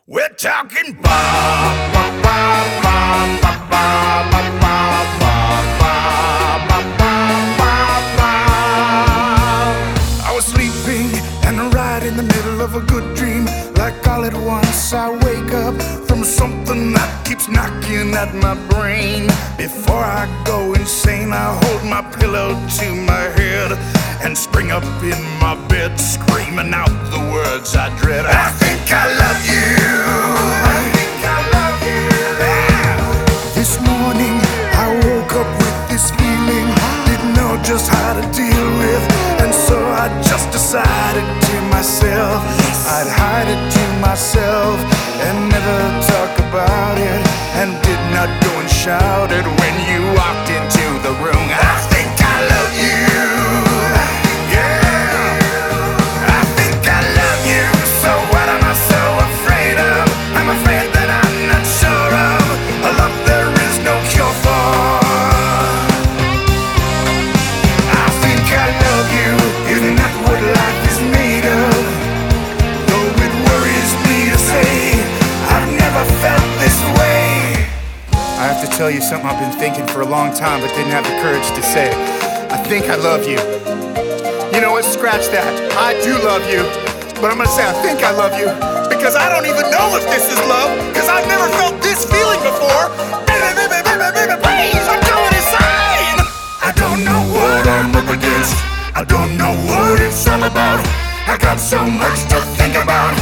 We're talking ba ba ba ba ba ba ba ba ba ba ba ba. I was sleeping and right in the middle of a good dream. Like all at once I wake up from something that keeps knocking at my brain. Before I go insane, I hold my pillow to my head and spring up in my bed, screaming out the words I dread. I think I love you. I think I love you. This morning I woke up with this feeling, didn't know just how to deal with, and so I just decided to myself I'd hide it to myself and never talk about it, and did not go and shout it when you walked into the room. I think I love you. I have to tell you something I've been thinking for a long time but didn't have the courage to say. I think I love you. You know what? Scratch that. I do love you. But I'm gonna say I think I love you because I don't even know if this is love, because I've never felt this feeling before. Please, I'm going insane. I don't know what I'm up against. I don't know what it's all about. I got so much to think about.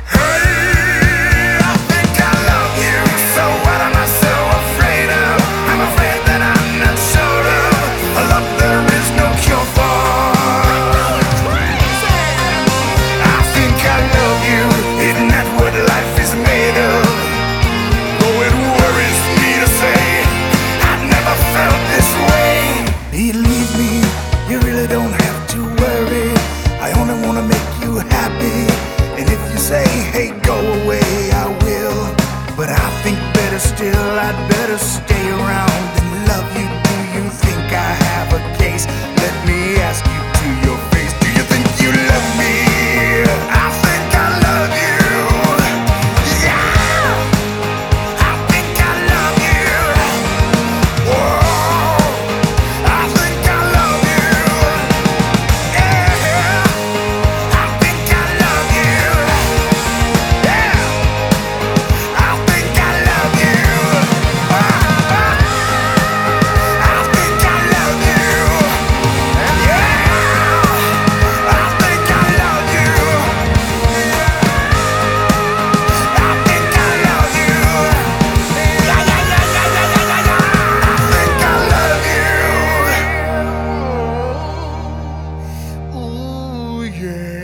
Believe me, you really don't have to worry. I only wanna make you happy. And if you say, hey, go away, I will. But I think better still, I'd better stay around and love you. Do you think I have a case? Let me ask you to your face. Do you think you love me? I think I love you. Yeah, I think I love you. Whoa. Yeah.